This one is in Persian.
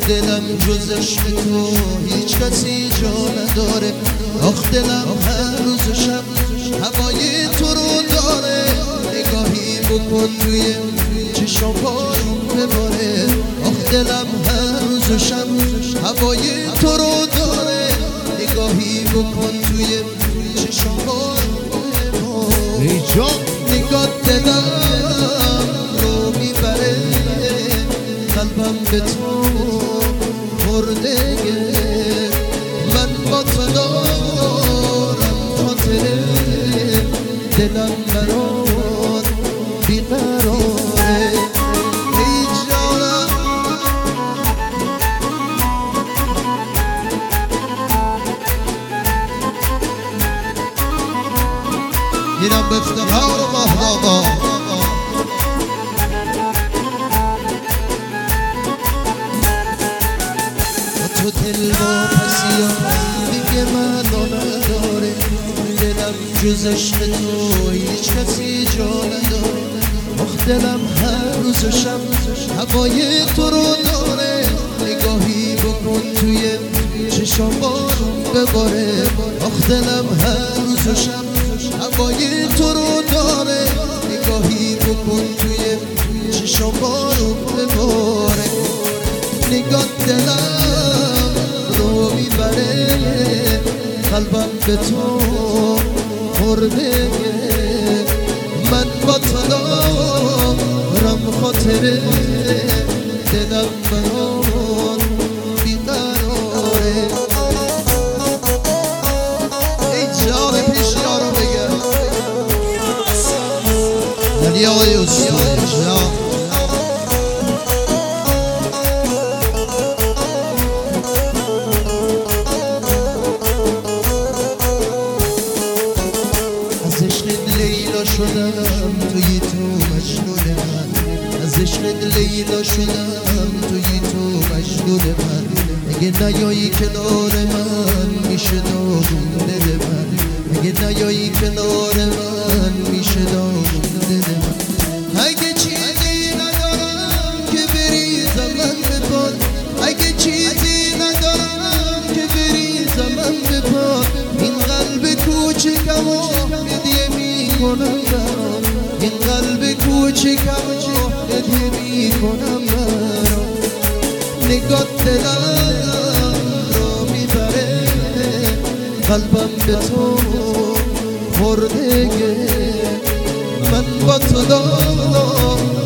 دلم جز عشق تو هیچ کسی جا نداره. آخ دلم هر روز و شب هوای تو رو داره. نگاهی بکن توی چشم بارون بباره. آخ دلم هر روز و شب هوای تو رو داره. نگاهی بکن توی چشم بارون بباره. ای جان نگاه دلم رو میبره، قلبم به تو مرده. من با تو دارم خاطره، دلم برات بیقراره. ای جانم میرم به افتخار و مهدادا. تو دل با پسیا دیگه منو نداره. دلم جز عشق تو هیچ کسی جا نداره. آخ دلم هر روز و شب هوای تو رو داره. نگاهی بکن توی چشم بارون بباره. آخ دلم هر روز و شب هوای تو رو داره. نگاهی بکن توی چشم بارون بباره. نگاه دلم رو میبره، قلبم به تو مرده. من با تو دارم خاطره، دلم برات بیقراره. ای جان پیش یارو بگم علی آقای یوسف شدم توی تو مجنون من. از عشقت لیلا شدم توی تو مجنون من. اگه نیایی کنار من میشه داغون دل من. اگه نیایی کنار من میشه داغون دل من. اگه چیزی ندارم که بریزم من به پات. اگه چیزی ندارم که بریزم من به پات. این قلب کوچکمو هدیه میکنم برات. این قلب کوچکمو هدیه میکنم برات. نگاه دلم رو میبره، قلبم به تو مرده. من با تو دارم